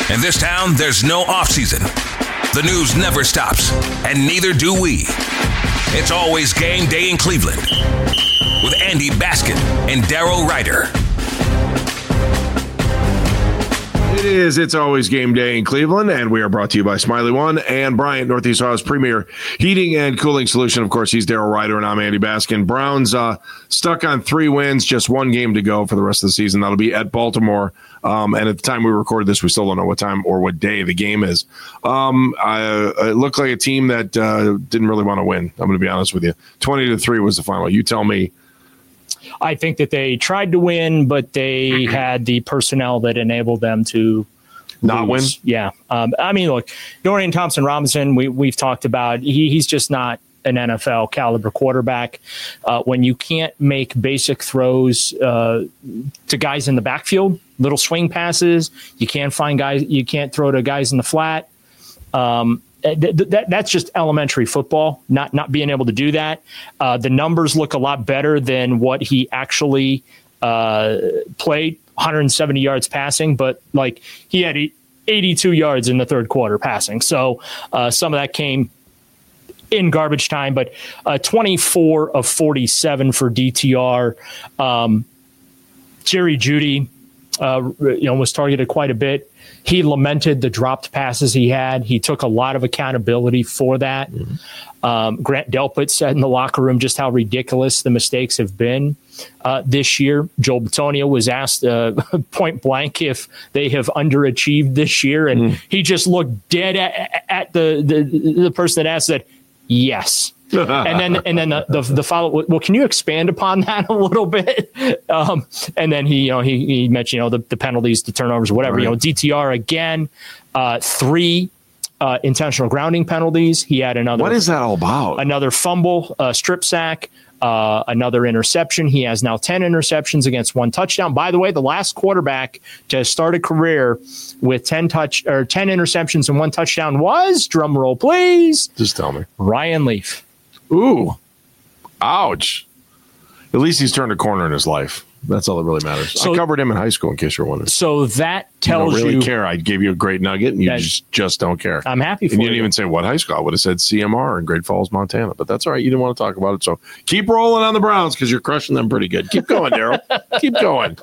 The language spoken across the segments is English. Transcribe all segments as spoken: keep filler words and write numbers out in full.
In this town, there's no off-season. The news never stops, and neither do we. It's always game day in Cleveland with Andy Baskin and Daryl Ryder. It is. It's always game day in Cleveland, and we are brought to you by Smiley One and Bryant, Northeast Ohio's premier heating and cooling solution. Of course, he's Daryl Ryder, and I'm Andy Baskin. Browns uh, stuck on three wins, just one game to go for the rest of the season. That'll be at Baltimore. Um, and at the time we recorded this, we still don't know what time or what day the game is. Um, I, it looked like a team that uh, didn't really want to win. I'm going to be honest with you. twenty to three was the final. You tell me. I think that they tried to win, but they had the personnel that enabled them to not lose. win. Yeah. Um, I mean, look, Dorian Thompson-Robinson, we, we've talked about, he, he's just not an N F L caliber quarterback. Uh, when you can't make basic throws uh, to guys in the backfield, little swing passes, you can't find guys, you can't throw to guys in the flat. Um, Th- th- that's just elementary football, not not being able to do that. Uh, the numbers look a lot better than what he actually uh, played, one hundred seventy yards passing, but like he had eighty-two yards in the third quarter passing. So uh, some of that came in garbage time, but uh, twenty-four of forty-seven for D T R. Um, Jerry Jeudy, uh, you know, was targeted quite a bit. He lamented the dropped passes he had. He took a lot of accountability for that. Mm-hmm. Um, Grant Delpit said in the locker room just how ridiculous the mistakes have been uh, this year. Joel Bitonio was asked uh, point blank if they have underachieved this year, and mm. he just looked dead at, at the, the the person that asked, said, yes. and then and then the, the, the follow. Well, can you expand upon that a little bit? Um, and then he, you know, he, he mentioned, you know, the, the penalties, the turnovers, whatever. Right. You know, D T R again, uh, three uh, intentional grounding penalties. He had another. What is that all about? Another fumble, uh, strip sack, uh, another interception. He has now ten interceptions against one touchdown. By the way, the last quarterback to start a career with ten touch or ten interceptions and one touchdown was, drum roll, please. Just tell me, Ryan Leaf. Ooh, ouch. At least he's turned a corner in his life. That's all that really matters. So, I covered him in high school, in case you're wondering. So that tells you... You don't really you, care. I gave you a great nugget, and you just, just don't care. I'm happy for and you. you didn't even say what high school. I would have said C M R in Great Falls, Montana. But that's all right. You didn't want to talk about it. So keep rolling on the Browns, because you're crushing them pretty good. Keep going, Daryl. Keep going.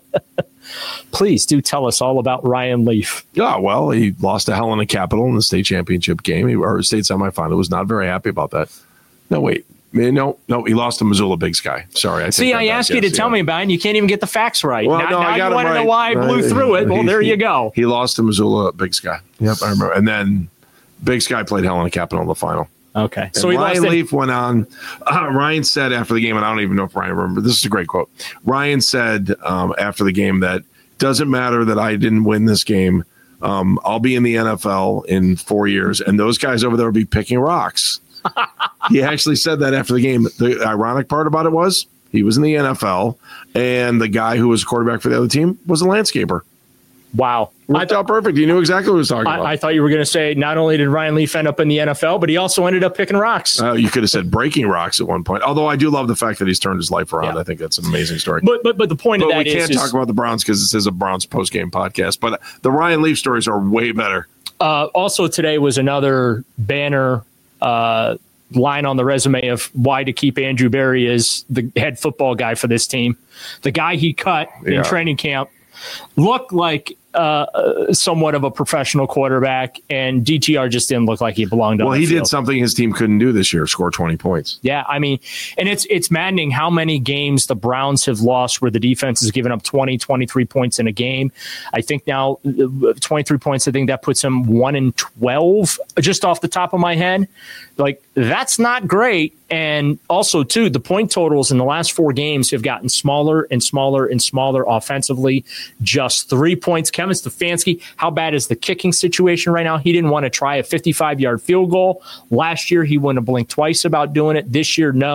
Please do tell us all about Ryan Leaf. Yeah, well, he lost to Helena Capital in the state championship game, he, or state semifinal. Was not very happy about that. No, wait. No, no, he lost to Missoula Big Sky. Sorry. I See, I asked you to tell me about it, and you can't even get the facts right. Well, now no, now I got you want to right. know why I blew uh, through it. Well, he, there he, you go. He lost to Missoula Big Sky. Yep, I remember. And then Big Sky played Helena Capital in the final. Okay. And so he Ryan lost Leaf went on. Uh, Ryan said after the game, and I don't even know if Ryan remember. This is a great quote. Ryan said um, after the game that doesn't matter that I didn't win this game. Um, I'll be in the N F L in four years, and those guys over there will be picking rocks. He actually said that after the game. The ironic part about it was he was in the N F L, and the guy who was quarterback for the other team was a landscaper. Wow. Worked out perfect. You knew exactly what he was talking I, about. I thought you were going to say not only did Ryan Leaf end up in the N F L, but he also ended up picking rocks. Uh, you could have said breaking rocks at one point. Although I do love the fact that he's turned his life around. Yeah. I think that's an amazing story. But but but the point but of that we is... can't is, talk about the Browns because this is a Browns post-game podcast. But the Ryan Leaf stories are way better. Uh, also today was another banner uh, line on the resume of why to keep Andrew Berry as the head football guy for this team. The guy he cut yeah. in training camp looked like uh, somewhat of a professional quarterback, and D T R just didn't look like he belonged on well, the he field. did something his team couldn't do this year, score twenty points. Yeah, I mean, and it's it's maddening how many games the Browns have lost where the defense has given up twenty, twenty-three points in a game. I think now twenty-three points, I think that puts him one in twelve just off the top of my head. Like, that's not great. And also, too, the point totals in the last four games have gotten smaller and smaller and smaller offensively. Just three points. Kevin Stefanski, how bad is the kicking situation right now? He didn't want to try a fifty-five-yard field goal. Last year, he wouldn't have blinked twice about doing it. This year, no.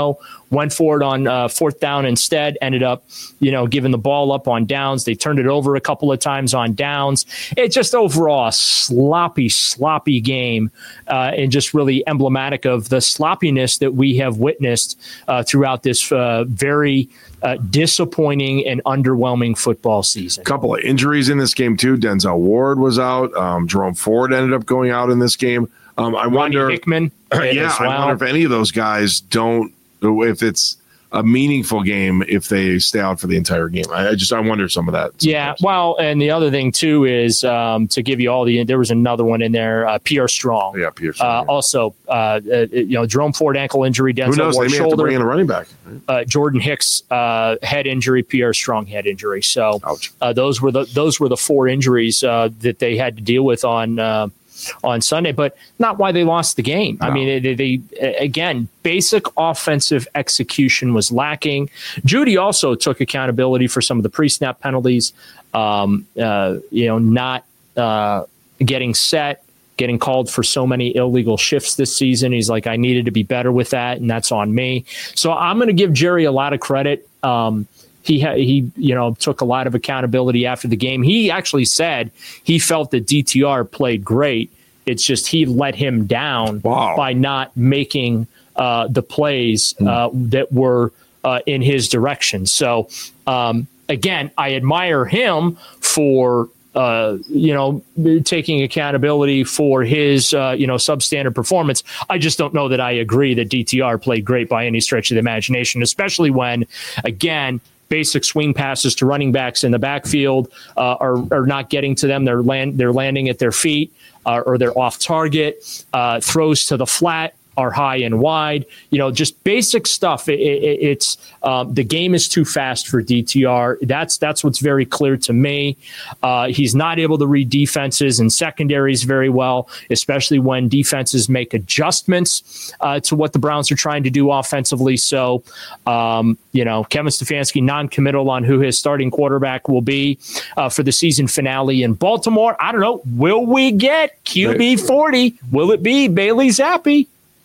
went for it on uh, fourth down instead, ended up, you know, giving the ball up on downs. They turned it over a couple of times on downs. It's just overall a sloppy, sloppy game, uh, and just really emblematic of the sloppiness that we have witnessed uh, throughout this uh, very uh, disappointing and underwhelming football season. A couple of injuries in this game, too. Denzel Ward was out. Um, Jerome Ford ended up going out in this game. Um, I Ronnie wonder, Hickman, yeah, well. I wonder if any of those guys don't, if it's a meaningful game, if they stay out for the entire game. I, I just, I wonder some of that. Sometimes. Yeah. Well, and the other thing too is um, to give you all the, there was another one in there, uh, Pierre Strong. Yeah, Pierre Strong. Uh, also, uh, uh, you know, Jerome Ford ankle injury, Denzel Who knows? Ward they may shoulder. have to bring in a running back. Uh, Jordan Hicks uh, head injury, Pierre Strong head injury. So uh, those were the those were the four injuries uh, that they had to deal with on uh, on Sunday, but not why they lost the game. No. I mean, they, they again, basic offensive execution was lacking. Judy also took accountability for some of the pre-snap penalties. Um, uh, you know, not uh, getting set. Getting called for so many illegal shifts this season. He's like, I needed to be better with that, and that's on me. So I'm going to give Jerry a lot of credit. Um, he ha- he, you know, took a lot of accountability after the game. He actually said he felt that D T R played great. It's just he let him down wow. by not making uh, the plays uh, mm. that were uh, in his direction. So um, again, I admire him for. Uh, you know, taking accountability for his, uh, you know, substandard performance. I just don't know that I agree that D T R played great by any stretch of the imagination, especially when, again, basic swing passes to running backs in the backfield uh, are are not getting to them. They're land they're landing at their feet uh, or they're off target. Uh, throws to the flat are high and wide, you know, just basic stuff. It, it, it's um, the game is too fast for D T R. That's that's what's very clear to me. Uh, he's not able to read defenses and secondaries very well, especially when defenses make adjustments uh, to what the Browns are trying to do offensively. So, um, you know, Kevin Stefanski non-committal on who his starting quarterback will be uh, for the season finale in Baltimore. I don't know. Will we get Q B forty? Will it be Bailey Zappi?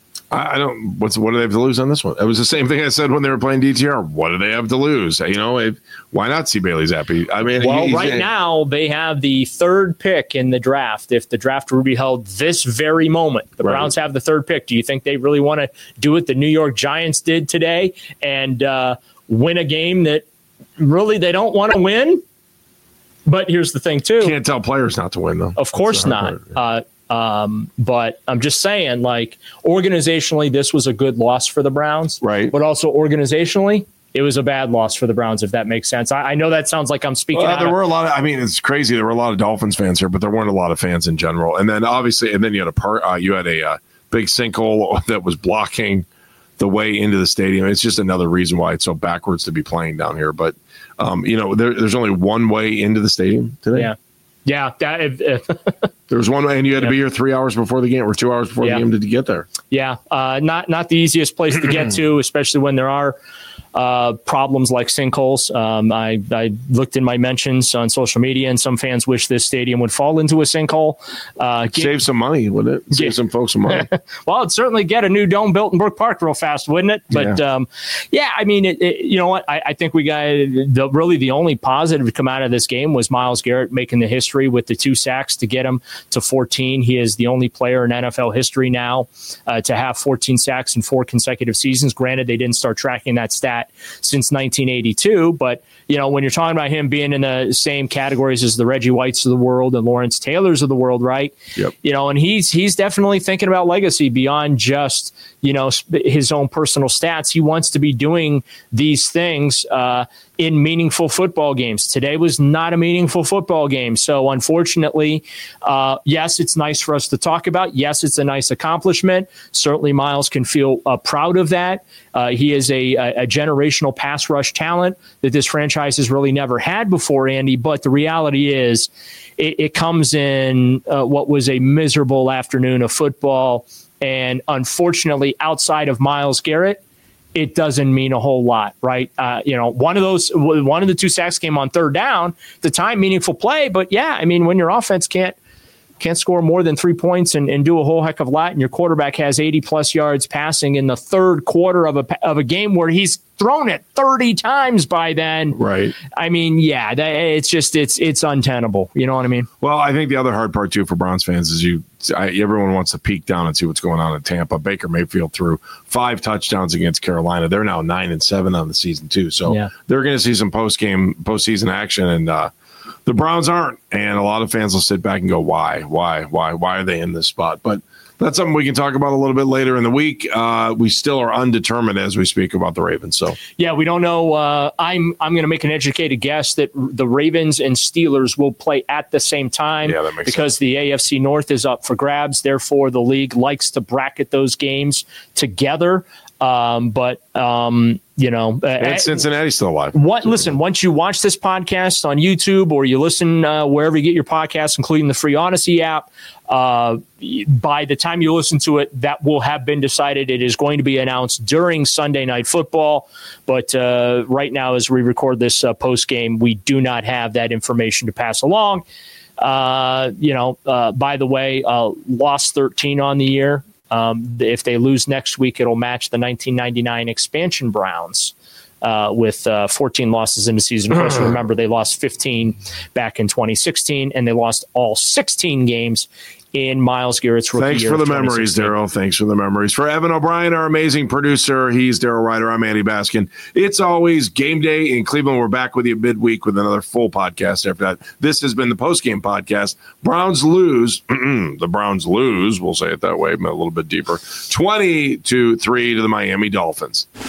I don't. What's what do they have to lose on this one? It was the same thing I said when they were playing D T R. What do they have to lose? You know, it, why not see Bailey Zappi? I mean, well, he's, right he's, now they have the third pick in the draft. If the draft were to be held this very moment, the right. Browns have the third pick. Do you think they really want to do what the New York Giants did today and uh, win a game that really they don't want to win? But here's the thing, too. Can't tell players not to win, though. Of course not. Uh, Um, but I'm just saying, like, organizationally, this was a good loss for the Browns. Right. But also organizationally, it was a bad loss for the Browns, if that makes sense. I, I know that sounds like I'm speaking well, out there of, were a lot of, I mean, it's crazy. There were a lot of Dolphins fans here, but there weren't a lot of fans in general. And then obviously, and then you had a part, uh, you had a uh, big sinkhole that was blocking the way into the stadium. It's just another reason why it's so backwards to be playing down here. But, um, you know, there, there's only one way into the stadium today. Yeah. Yeah, that, if, if there was one way, and you had to yeah. be here three hours before the game, or two hours before yeah. the game to get there. Yeah, uh, not not the easiest place to get to, especially when there are uh, problems like sinkholes. Um, I I looked in my mentions on social media, and some fans wish this stadium would fall into a sinkhole. Uh, get, Save some money, wouldn't it? Save get, some folks some money. Well, it'd certainly get a new dome built in Brook Park real fast, wouldn't it? But yeah, um, yeah I mean, it, it, you know what? I, I think we got the really the only positive to come out of this game was Myles Garrett making the history with the two sacks to get him to fourteen. He is the only player in N F L history now uh, to have fourteen sacks in four consecutive seasons. Granted, they didn't start tracking that stat since nineteen eighty-two, but you know, when you're talking about him being in the same categories as the Reggie Whites of the world and Lawrence Taylors of the world, right? Yep. You know, and he's he's definitely thinking about legacy beyond just, you know, his own personal stats. He wants to be doing these things uh, in meaningful football games. Today was not a meaningful football game. So unfortunately, uh, yes, it's nice for us to talk about. Yes, it's a nice accomplishment. Certainly Myles can feel uh, proud of that. Uh, he is a, a generational pass rush talent that this franchise has really never had before, Andy. But the reality is it, it comes in uh, what was a miserable afternoon of football. And unfortunately, outside of Myles Garrett, it doesn't mean a whole lot, right? Uh, you know, one of those, one of the two sacks came on third down, the time meaningful play. But yeah, I mean, when your offense can't can't score more than three points and, and do a whole heck of a lot, and your quarterback has eighty plus yards passing in the third quarter of a of a game where he's thrown it thirty times by then. Right. I mean, yeah, that, it's just it's it's untenable. You know what I mean? Well, I think the other hard part too for Browns fans is you. I, everyone wants to peek down and see what's going on in Tampa. Baker Mayfield threw five touchdowns against Carolina. They're now nine and seven on the season too, so yeah. they're going to see some post game, postseason action, and uh, the Browns aren't. And a lot of fans will sit back and go, "Why, why, why, why are they in this spot?" But that's something we can talk about a little bit later in the week. Uh, we still are undetermined as we speak about the Ravens. So yeah, we don't know. Uh, I'm I'm going to make an educated guess that the Ravens and Steelers will play at the same time. Yeah, that makes because sense. The A F C North is up for grabs. Therefore, the league likes to bracket those games together. Um, but um, you know, and Cincinnati's still alive. What? Listen, once you watch this podcast on YouTube or you listen uh, wherever you get your podcasts, including the free Odyssey app, uh, by the time you listen to it, that will have been decided. It is going to be announced during Sunday Night Football. But uh, right now, as we record this uh, post game, we do not have that information to pass along. Uh, you know, uh, by the way, uh, lost thirteen on the year. Um, if they lose next week, it'll match the nineteen ninety-nine expansion Browns uh, with uh, fourteen losses in the season. Of course, remember, they lost fifteen back in twenty sixteen, and they lost all sixteen games in Myles Garrett's rookie Thanks year. for the memories, Daryl. Thanks for the memories. For Evan O'Brien, our amazing producer, he's Daryl Ryder. I'm Andy Baskin. It's always game day in Cleveland. We're back with you midweek with another full podcast after that. This has been the postgame podcast. Browns lose. The Browns lose. We'll say it that way, but a little bit deeper. twenty to three to the Miami Dolphins.